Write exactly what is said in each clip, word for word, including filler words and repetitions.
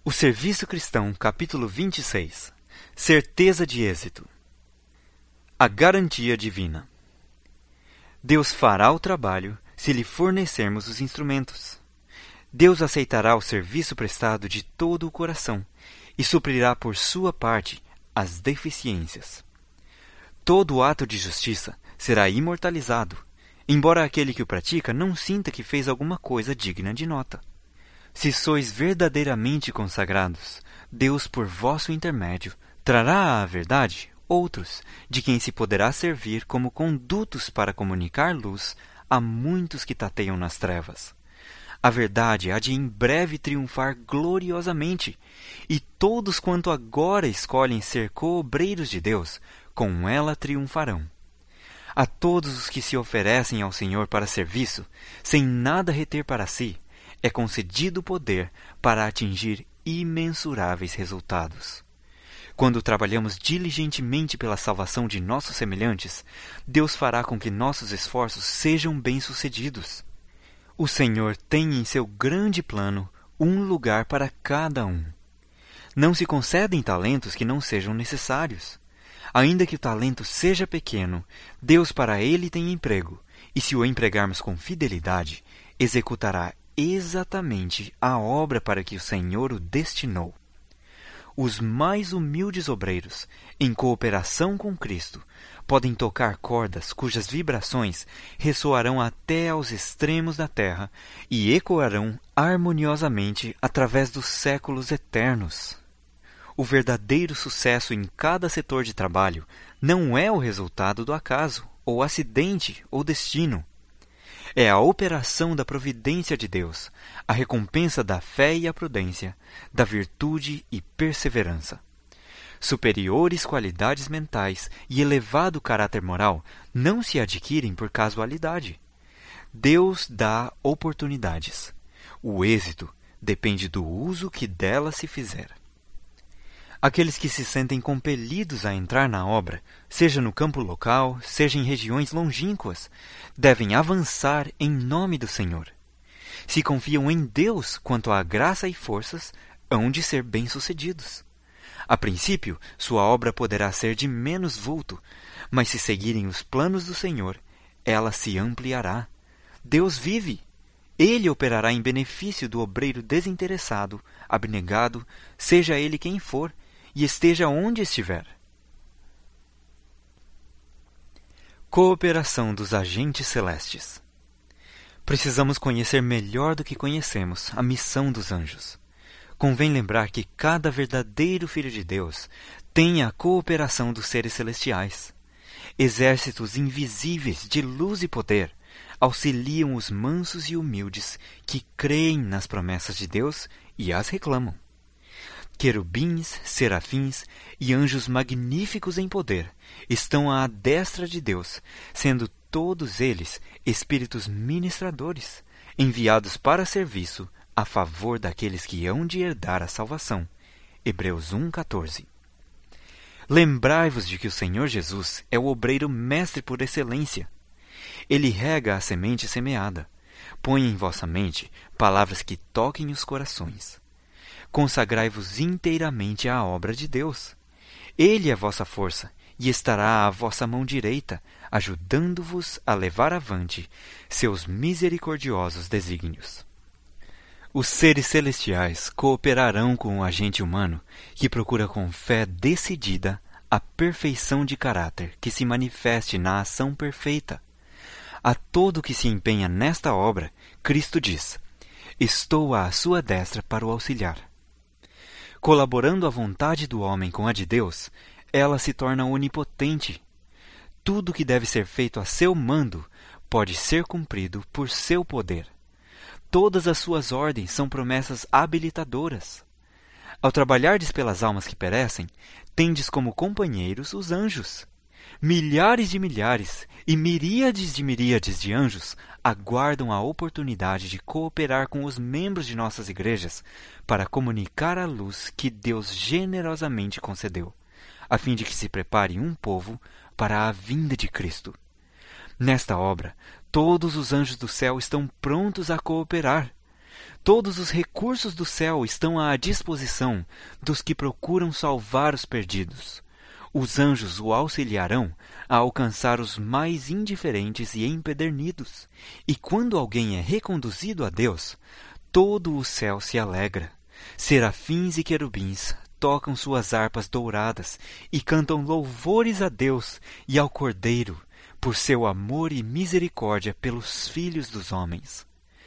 O Serviço Cristão, capítulo vinte e seis. Certeza de êxito. A garantia divina. Deus fará o trabalho se lhe fornecermos os instrumentos. Deus aceitará o serviço prestado de todo o coração e suprirá por sua parte as deficiências. Todo ato de justiça será imortalizado, embora aquele que o pratica não sinta que fez alguma coisa digna de nota. Se sois verdadeiramente consagrados, Deus, por vosso intermédio, trará à verdade outros, de quem se poderá servir como condutos para comunicar luz a muitos que tateiam nas trevas. A verdade há de em breve triunfar gloriosamente, e todos quanto agora escolhem ser coobreiros de Deus, com ela triunfarão. A todos os que se oferecem ao Senhor para serviço, sem nada reter para si, é concedido o poder para atingir imensuráveis resultados. Quando trabalhamos diligentemente pela salvação de nossos semelhantes, Deus fará com que nossos esforços sejam bem-sucedidos. O Senhor tem em seu grande plano um lugar para cada um. Não se concedem talentos que não sejam necessários. Ainda que o talento seja pequeno, Deus para ele tem emprego, e se o empregarmos com fidelidade, executará exatamente a obra para que o Senhor o destinou. Os mais humildes obreiros, em cooperação com Cristo, podem tocar cordas cujas vibrações ressoarão até aos extremos da terra e ecoarão harmoniosamente através dos séculos eternos. O verdadeiro sucesso em cada setor de trabalho não é o resultado do acaso, ou acidente, ou destino. É a operação da providência de Deus, a recompensa da fé e a prudência, da virtude e perseverança. Superiores qualidades mentais e elevado caráter moral não se adquirem por casualidade. Deus dá oportunidades. O êxito depende do uso que delas se fizer. Aqueles que se sentem compelidos a entrar na obra, seja no campo local, seja em regiões longínquas, devem avançar em nome do Senhor. Se confiam em Deus quanto à graça e forças, hão de ser bem-sucedidos. A princípio, sua obra poderá ser de menos vulto, mas se seguirem os planos do Senhor, ela se ampliará. Deus vive! Ele operará em benefício do obreiro desinteressado, abnegado, seja ele quem for, e esteja onde estiver. Cooperação dos agentes celestes. Precisamos conhecer melhor do que conhecemos a missão dos anjos. Convém lembrar que cada verdadeiro filho de Deus tem a cooperação dos seres celestiais. Exércitos invisíveis de luz e poder auxiliam os mansos e humildes que creem nas promessas de Deus e as reclamam. Querubins, serafins e anjos magníficos em poder estão à destra de Deus, sendo todos eles espíritos ministradores, enviados para serviço a favor daqueles que hão de herdar a salvação. Hebreus um, quatorze. Lembrai-vos de que o Senhor Jesus é o obreiro mestre por excelência. Ele rega a semente semeada. Põe em vossa mente palavras que toquem os corações. Consagrai-vos inteiramente à obra de Deus. Ele é vossa força e estará à vossa mão direita, ajudando-vos a levar avante seus misericordiosos desígnios. Os seres celestiais cooperarão com o agente humano que procura com fé decidida a perfeição de caráter que se manifeste na ação perfeita. A todo que se empenha nesta obra, Cristo diz: estou à sua destra para o auxiliar. Colaborando a vontade do homem com a de Deus, ela se torna onipotente. Tudo que deve ser feito a seu mando pode ser cumprido por seu poder. Todas as suas ordens são promessas habilitadoras. Ao trabalhardes pelas almas que perecem, tendes como companheiros os anjos. Milhares de milhares e miríades de miríades de anjos aguardam a oportunidade de cooperar com os membros de nossas igrejas para comunicar a luz que Deus generosamente concedeu, a fim de que se prepare um povo para a vinda de Cristo. Nesta obra, todos os anjos do céu estão prontos a cooperar. Todos os recursos do céu estão à disposição dos que procuram salvar os perdidos. Os anjos o auxiliarão a alcançar os mais indiferentes e empedernidos. E quando alguém é reconduzido a Deus, todo o céu se alegra. Serafins e querubins tocam suas harpas douradas e cantam louvores a Deus e ao Cordeiro, por seu amor e misericórdia pelos filhos dos homens.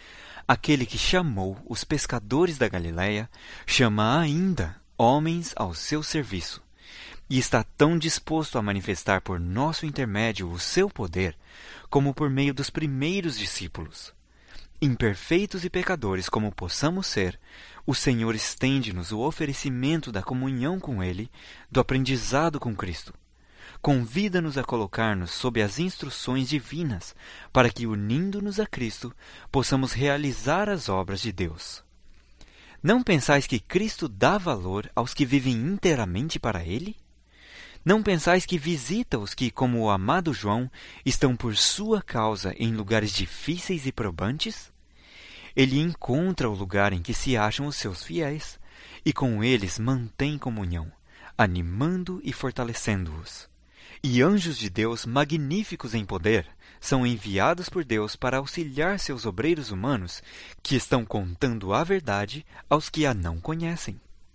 Aquele que chamou os pescadores da Galiléia chama ainda homens ao seu serviço, e está tão disposto a manifestar por nosso intermédio o seu poder, como por meio dos primeiros discípulos. Imperfeitos e pecadores como possamos ser, o Senhor estende-nos o oferecimento da comunhão com Ele, do aprendizado com Cristo. Convida-nos a colocar-nos sob as instruções divinas, para que, unindo-nos a Cristo, possamos realizar as obras de Deus. Não pensais que Cristo dá valor aos que vivem inteiramente para Ele? Não pensais que visita os que, como o amado João, estão por sua causa em lugares difíceis e probantes? Ele encontra o lugar em que se acham os seus fiéis, e com eles mantém comunhão, animando e fortalecendo-os. E anjos de Deus, magníficos em poder, são enviados por Deus para auxiliar seus obreiros humanos, que estão contando a verdade aos que a não conhecem.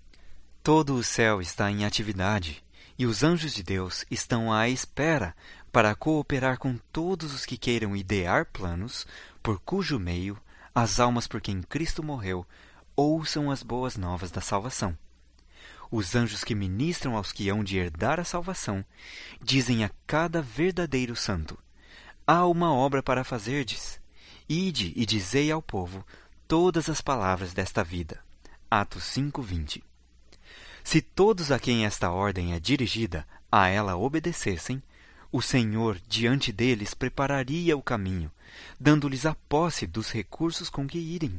Todo o céu está em atividade, e os anjos de Deus estão à espera para cooperar com todos os que queiram idear planos, por cujo meio as almas por quem Cristo morreu ouçam as boas novas da salvação. Os anjos que ministram aos que hão de herdar a salvação dizem a cada verdadeiro santo: há uma obra para fazerdes. Ide e dizei ao povo todas as palavras desta vida. Atos cinco, vinte. Se todos a quem esta ordem é dirigida a ela obedecessem, o Senhor diante deles prepararia o caminho, dando-lhes a posse dos recursos com que irem.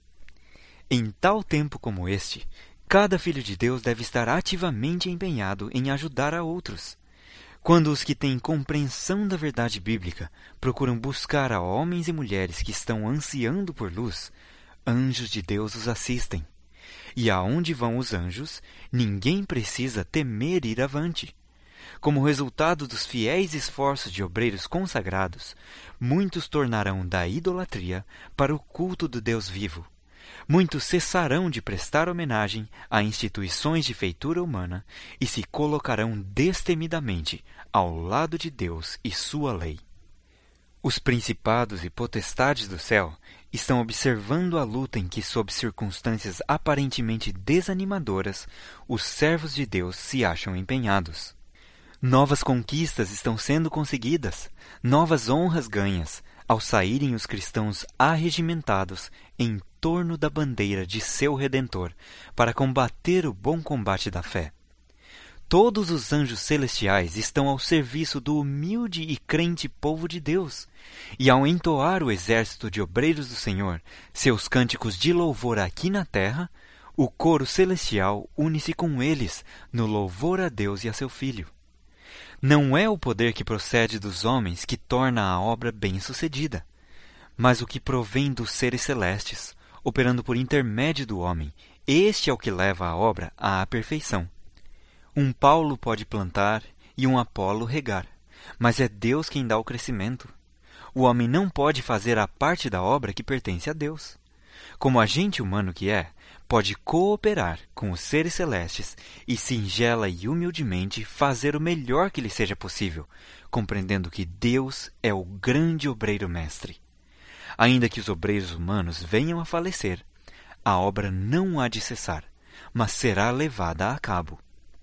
Em tal tempo como este, cada filho de Deus deve estar ativamente empenhado em ajudar a outros. Quando os que têm compreensão da verdade bíblica procuram buscar a homens e mulheres que estão ansiando por luz, anjos de Deus os assistem. E aonde vão os anjos, ninguém precisa temer ir avante. Como resultado dos fiéis esforços de obreiros consagrados, muitos tornarão da idolatria para o culto do Deus vivo. Muitos cessarão de prestar homenagem a instituições de feitura humana e se colocarão destemidamente ao lado de Deus e sua lei. Os principados e potestades do céu estão observando a luta em que, sob circunstâncias aparentemente desanimadoras, os servos de Deus se acham empenhados. Novas conquistas estão sendo conseguidas, novas honras ganhas, ao saírem os cristãos arregimentados em torno da bandeira de seu Redentor, para combater o bom combate da fé. Todos os anjos celestiais estão ao serviço do humilde e crente povo de Deus, e ao entoar o exército de obreiros do Senhor seus cânticos de louvor aqui na terra, o coro celestial une-se com eles no louvor a Deus e a seu Filho. Não é o poder que procede dos homens que torna a obra bem-sucedida, mas o que provém dos seres celestes, operando por intermédio do homem. Este é o que leva a obra à perfeição. Um Paulo pode plantar e um Apolo regar, mas é Deus quem dá o crescimento. O homem não pode fazer a parte da obra que pertence a Deus. Como agente humano que é, pode cooperar com os seres celestes e singela e humildemente fazer o melhor que lhe seja possível, compreendendo que Deus é o grande obreiro mestre. Ainda que os obreiros humanos venham a falecer, a obra não há de cessar, mas será levada a cabo.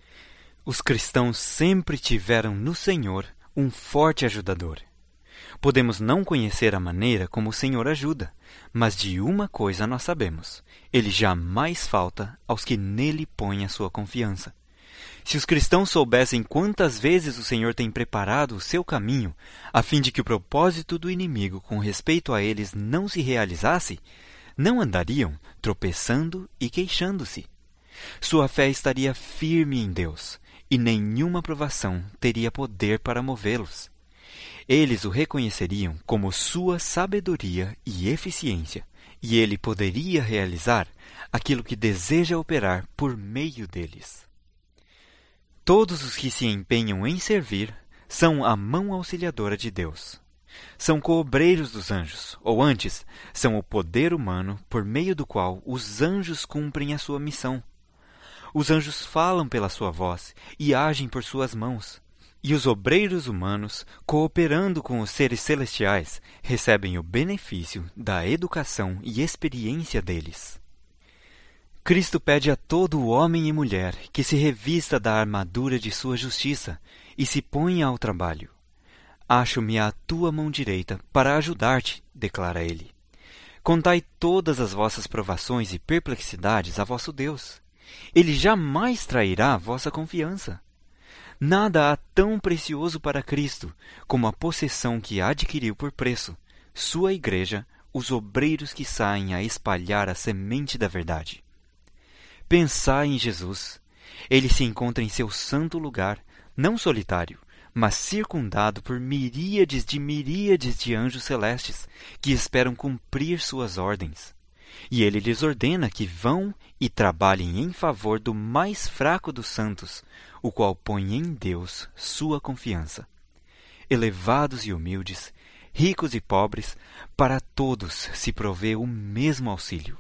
Os cristãos sempre tiveram no Senhor um forte ajudador. Podemos não conhecer a maneira como o Senhor ajuda, mas de uma coisa nós sabemos: Ele jamais falta aos que nele põem a sua confiança. Se os cristãos soubessem quantas vezes o Senhor tem preparado o seu caminho, a fim de que o propósito do inimigo com respeito a eles não se realizasse, não andariam tropeçando e queixando-se. Sua fé estaria firme em Deus, e nenhuma provação teria poder para movê-los. Eles o reconheceriam como sua sabedoria e eficiência, e ele poderia realizar aquilo que deseja operar por meio deles. Todos os que se empenham em servir são a mão auxiliadora de Deus. São coobreiros dos anjos, ou antes, são o poder humano por meio do qual os anjos cumprem a sua missão. Os anjos falam pela sua voz e agem por suas mãos. E os obreiros humanos, cooperando com os seres celestiais, recebem o benefício da educação e experiência deles. Cristo pede a todo homem e mulher que se revista da armadura de sua justiça e se ponha ao trabalho. Acho-me à tua mão direita para ajudar-te, declara ele. Contai todas as vossas provações e perplexidades a vosso Deus. Ele jamais trairá a vossa confiança. Nada há tão precioso para Cristo como a possessão que adquiriu por preço, sua igreja, os obreiros que saem a espalhar a semente da verdade. Pensai em Jesus. Ele se encontra em seu santo lugar, não solitário, mas circundado por miríades de miríades de anjos celestes que esperam cumprir suas ordens. E ele lhes ordena que vão e trabalhem em favor do mais fraco dos santos, o qual põe em Deus sua confiança. Elevados e humildes, ricos e pobres, para todos se provê o mesmo auxílio.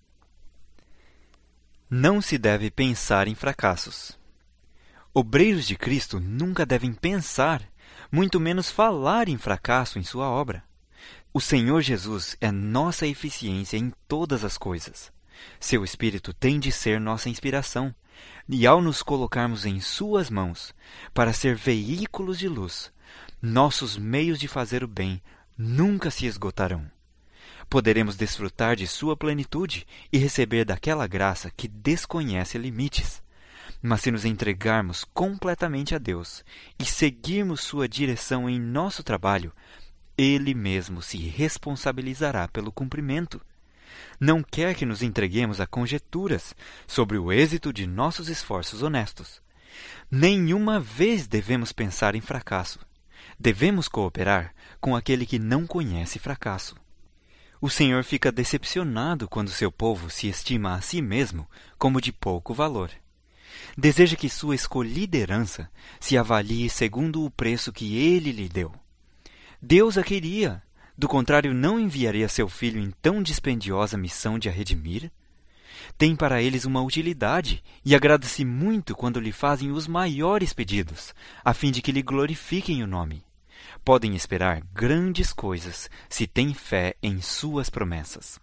Não se deve pensar em fracassos. Obreiros de Cristo nunca devem pensar, muito menos falar em fracasso em sua obra. O Senhor Jesus é nossa eficiência em todas as coisas. Seu Espírito tem de ser nossa inspiração, e ao nos colocarmos em suas mãos, para ser veículos de luz, nossos meios de fazer o bem nunca se esgotarão. Poderemos desfrutar de sua plenitude e receber daquela graça que desconhece limites. Mas se nos entregarmos completamente a Deus e seguirmos sua direção em nosso trabalho, Ele mesmo se responsabilizará pelo cumprimento. Não quer que nos entreguemos a conjecturas sobre o êxito de nossos esforços honestos. Nenhuma vez devemos pensar em fracasso. Devemos cooperar com aquele que não conhece fracasso. O Senhor fica decepcionado quando seu povo se estima a si mesmo como de pouco valor. Deseja que sua escolhida herança se avalie segundo o preço que Ele lhe deu. Deus a queria, do contrário não enviaria seu filho em tão dispendiosa missão de a redimir. Tem para eles uma utilidade e agrada-se muito quando lhe fazem os maiores pedidos, a fim de que lhe glorifiquem o nome. Podem esperar grandes coisas se têm fé em suas promessas.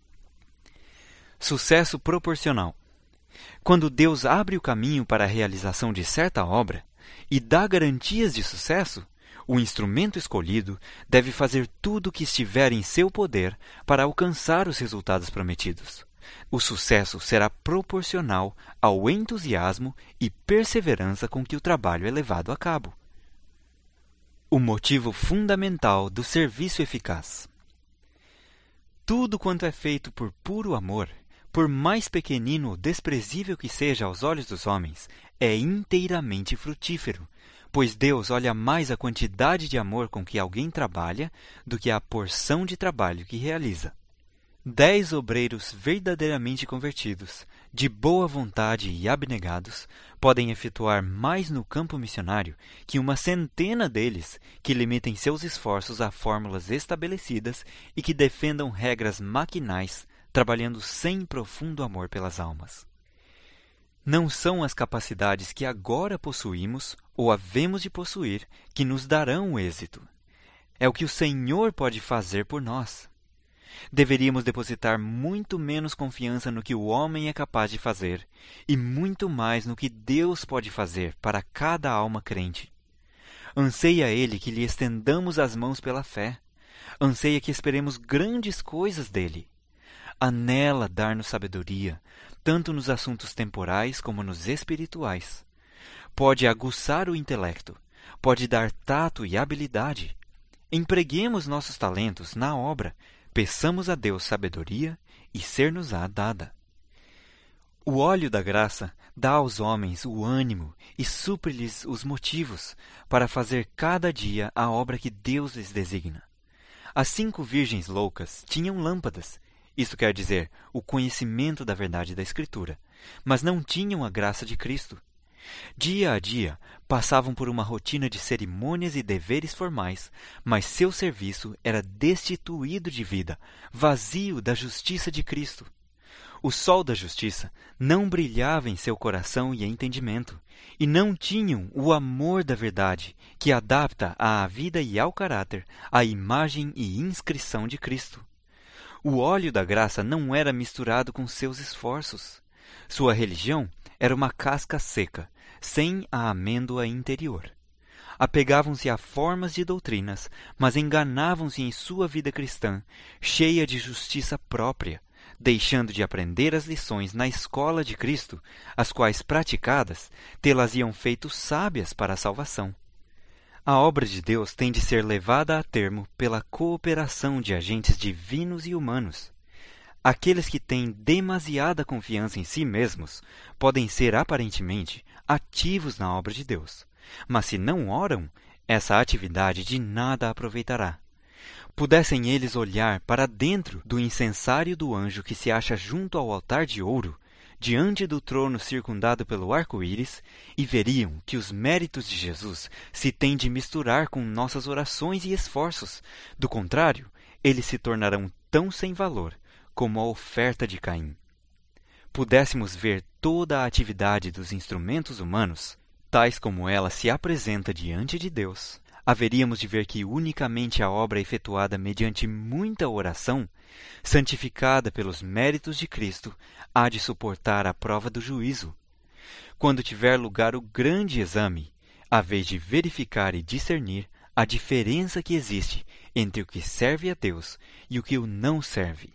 Sucesso proporcional. Quando Deus abre o caminho para a realização de certa obra e dá garantias de sucesso, o instrumento escolhido deve fazer tudo o que estiver em seu poder para alcançar os resultados prometidos. O sucesso será proporcional ao entusiasmo e perseverança com que o trabalho é levado a cabo. O motivo fundamental do serviço eficaz. Tudo quanto é feito por puro amor, por mais pequenino ou desprezível que seja aos olhos dos homens, é inteiramente frutífero, pois Deus olha mais a quantidade de amor com que alguém trabalha do que a porção de trabalho que realiza. Dez obreiros verdadeiramente convertidos, de boa vontade e abnegados, podem efetuar mais no campo missionário que uma centena deles que limitem seus esforços a fórmulas estabelecidas e que defendam regras maquinais, trabalhando sem profundo amor pelas almas. Não são as capacidades que agora possuímos ou havemos de possuir que nos darão o êxito. É o que o Senhor pode fazer por nós. Deveríamos depositar muito menos confiança no que o homem é capaz de fazer e muito mais no que Deus pode fazer para cada alma crente. Anseia Ele que lhe estendamos as mãos pela fé. Anseia que esperemos grandes coisas dele. Anela dar-nos sabedoria, tanto nos assuntos temporais como nos espirituais. Pode aguçar o intelecto, pode dar tato e habilidade. Empreguemos nossos talentos na obra, peçamos a Deus sabedoria e ser-nos-á dada. O óleo da graça dá aos homens o ânimo e supre-lhes os motivos para fazer cada dia a obra que Deus lhes designa. As cinco virgens loucas tinham lâmpadas, isto quer dizer, o conhecimento da verdade da Escritura, mas não tinham a graça de Cristo. Dia a dia, passavam por uma rotina de cerimônias e deveres formais, mas seu serviço era destituído de vida, vazio da justiça de Cristo. O sol da justiça não brilhava em seu coração e entendimento, e não tinham o amor da verdade, que adapta à vida e ao caráter a imagem e inscrição de Cristo. O óleo da graça não era misturado com seus esforços. Sua religião era uma casca seca, sem a amêndoa interior. Apegavam-se a formas de doutrinas, mas enganavam-se em sua vida cristã, cheia de justiça própria, deixando de aprender as lições na escola de Cristo, as quais, praticadas, tê-las-iam feito sábias para a salvação. A obra de Deus tem de ser levada a termo pela cooperação de agentes divinos e humanos. Aqueles que têm demasiada confiança em si mesmos podem ser, aparentemente, ativos na obra de Deus, mas se não oram, essa atividade de nada aproveitará. Pudessem eles olhar para dentro do incensário do anjo que se acha junto ao altar de ouro, diante do trono circundado pelo arco-íris, e veriam que os méritos de Jesus se têm de misturar com nossas orações e esforços. Do contrário, eles se tornarão tão sem valor como a oferta de Caim. Pudéssemos ver toda a atividade dos instrumentos humanos, tais como ela se apresenta diante de Deus, haveríamos de ver que unicamente a obra efetuada mediante muita oração, santificada pelos méritos de Cristo, há de suportar a prova do juízo. Quando tiver lugar o grande exame, a vez de verificar e discernir a diferença que existe entre o que serve a Deus e o que o não serve.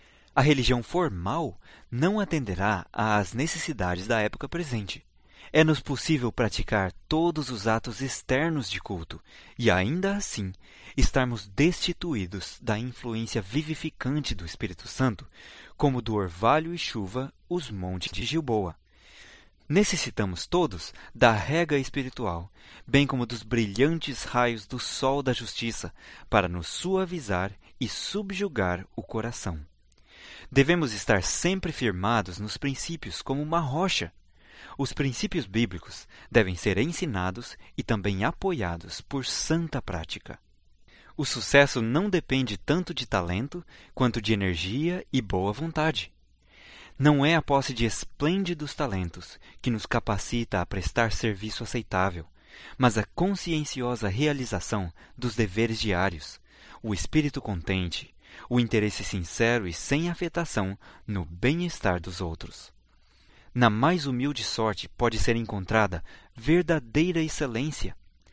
A religião formal não atenderá às necessidades da época presente. É-nos possível praticar todos os atos externos de culto e, ainda assim, estarmos destituídos da influência vivificante do Espírito Santo, como do orvalho e chuva os montes de Gilboa. Necessitamos todos da rega espiritual, bem como dos brilhantes raios do sol da justiça, para nos suavizar e subjugar o coração. Devemos estar sempre firmados nos princípios como uma rocha. Os princípios bíblicos devem ser ensinados e também apoiados por santa prática. O sucesso não depende tanto de talento quanto de energia e boa vontade. Não é a posse de esplêndidos talentos que nos capacita a prestar serviço aceitável, mas a conscienciosa realização dos deveres diários, o espírito contente, o interesse sincero e sem afetação no bem-estar dos outros. Na mais humilde sorte pode ser encontrada verdadeira excelência.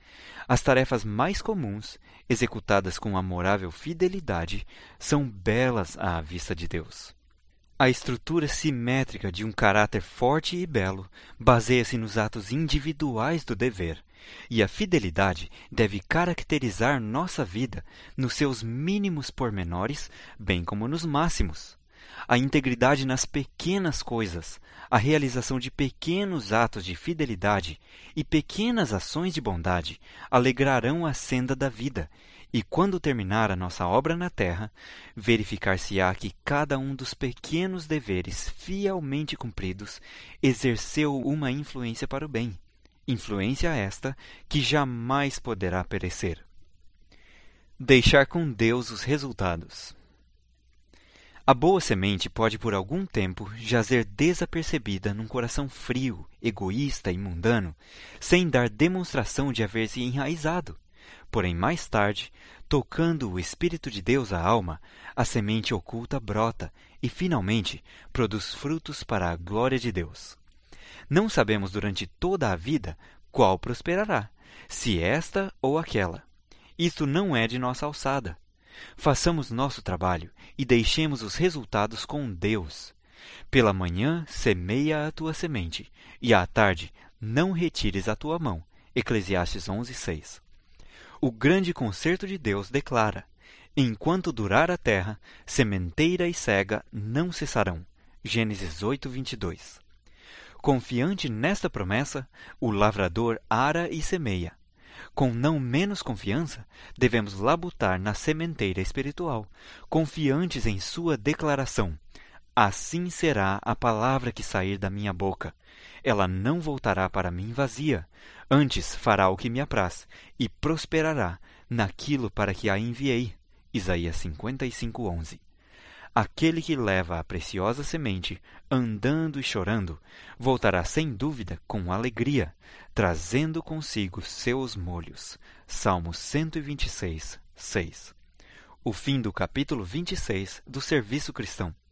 As tarefas mais comuns, executadas com amorável fidelidade, são belas à vista de Deus. A estrutura simétrica de um caráter forte e belo baseia-se nos atos individuais do dever, e a fidelidade deve caracterizar nossa vida nos seus mínimos pormenores, bem como nos máximos. A integridade nas pequenas coisas, a realização de pequenos atos de fidelidade e pequenas ações de bondade alegrarão a senda da vida, e quando terminar a nossa obra na terra, verificar-se-á que cada um dos pequenos deveres fielmente cumpridos exerceu uma influência para o bem, influência esta que jamais poderá perecer. Deixar com Deus os resultados. A boa semente pode por algum tempo jazer desapercebida num coração frio, egoísta e mundano, sem dar demonstração de haver se enraizado. Porém, mais tarde, tocando o Espírito de Deus à alma, a semente oculta brota e, finalmente, produz frutos para a glória de Deus. Não sabemos durante toda a vida qual prosperará, se esta ou aquela. Isto não é de nossa alçada. Façamos nosso trabalho e deixemos os resultados com Deus. Pela manhã semeia a tua semente, e à tarde não retires a tua mão. Eclesiastes onze, seis. O grande concerto de Deus declara: enquanto durar a terra, sementeira e cega não cessarão. Gênesis oito, vinte e dois. Confiante nesta promessa, o lavrador ara e semeia. Com não menos confiança, devemos labutar na sementeira espiritual, confiantes em sua declaração: assim será a palavra que sair da minha boca. Ela não voltará para mim vazia, antes fará o que me apraz, e prosperará naquilo para que a enviei. Isaías cinquenta e cinco, onze. Aquele que leva a preciosa semente, andando e chorando, voltará sem dúvida com alegria, trazendo consigo seus molhos. Salmo cento e vinte e seis, seis. O fim do capítulo vinte e seis do Serviço Cristão.